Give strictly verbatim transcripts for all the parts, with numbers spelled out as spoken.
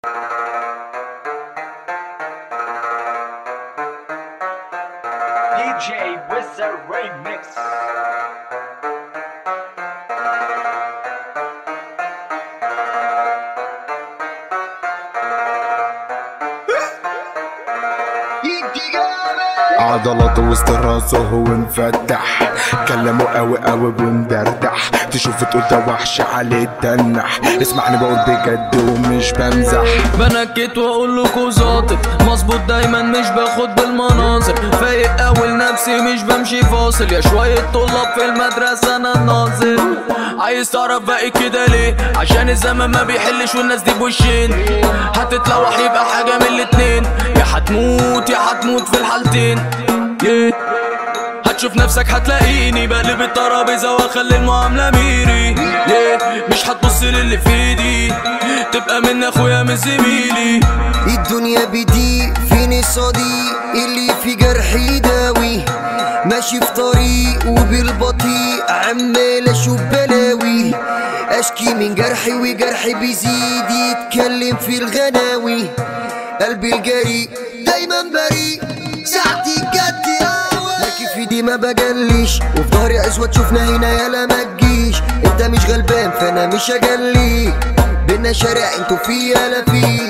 دي جي ويزر ريميكس. عضلاته وسط راسه هو مفتح، كلامه قوي قوي ومدردح، تشوف تقول ده وحش عليه تنح. اسمعني بقول بجد ومش بمزح، بنكت واقول لكوا ظابط مظبوط دايما مش باخد بالمناظر، فايق اول نفسي مش بمشي فاصل، يا شوية طلاب في المدرسة انا الناظر. عايز تعرف باقي كده ليه؟ عشان الزمن ما بيحلش والناس دي بوشين، هتتلوح يبقى حاجة من الاتنين، يا هتموت يا هتموت في الحالتين. yeah. هتشوف نفسك هتلاقيني بقلب الترابيزة واخلي المعاملة ميري. yeah. مش هتبص للي في ايدي، تبقى من اخويا من زميلي. الدنيا بدي فيني صديق اللي في جرحي يداوي، ماشي في طريق وبالبطيء عمال اشوف بلاوي، اشكي من جرحي وجرحي بيزيد يتكلم في الغناوي. قلبي الجريء دايما بريء ساعتي جد قوي، لكن في دي ما بجليش وفي ظهري اسود شوفنا هنا يالا ما تجيش. انت مش غلبان فانا مش اجلي، بينا شارع انتوا في يالا في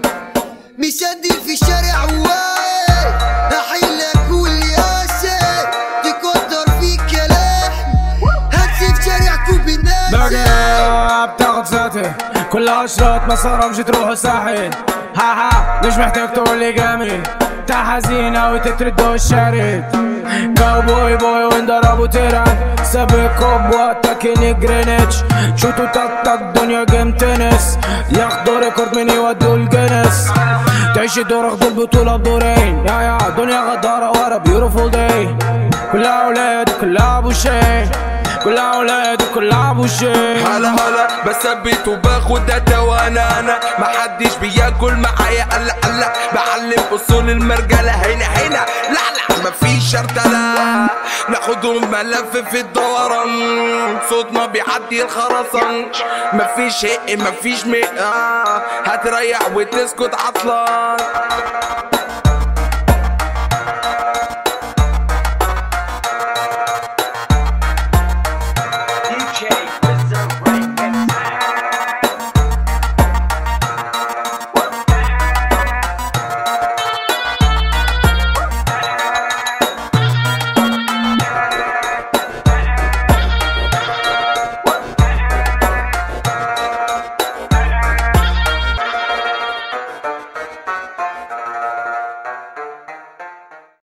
مسدل في الشارع واي، احلك كل اسد تقدر فيك كلام هتسيب شارعكوا بالناس. باقي بتاخد ساتي كلها اشراط مسارة مش تروحوا ساحل، ها ها مش محتاج تقولي جامد، تا حزينة وتتردوا الشارد. كاوبوي بوي وانضربوا تيران، سابقوا بوقتك اني جرينتش، شوتوا تك تك دنيا جيم تنس، ياخدوا ريكورد مني يودوا الجنس. تعيش الدور اخدوا البطولة بدورين، يا يا دنيا غدارة ورا بيوتيفول داي. كلها اولاد كلها ابو شي، كلها اولاد وكلها ابو شي. هلا هلا بثبت وباخد داتا وانا انا محدش بياكل معايا قلق قلق، بعلم اصول المرجله هنا هنا لا لا مفيش شرطله، ناخدهم ملف في الدوران صوتنا بيعدي الخرسان. مفيش هق مفيش مئة هتريح وتسكت عطلان.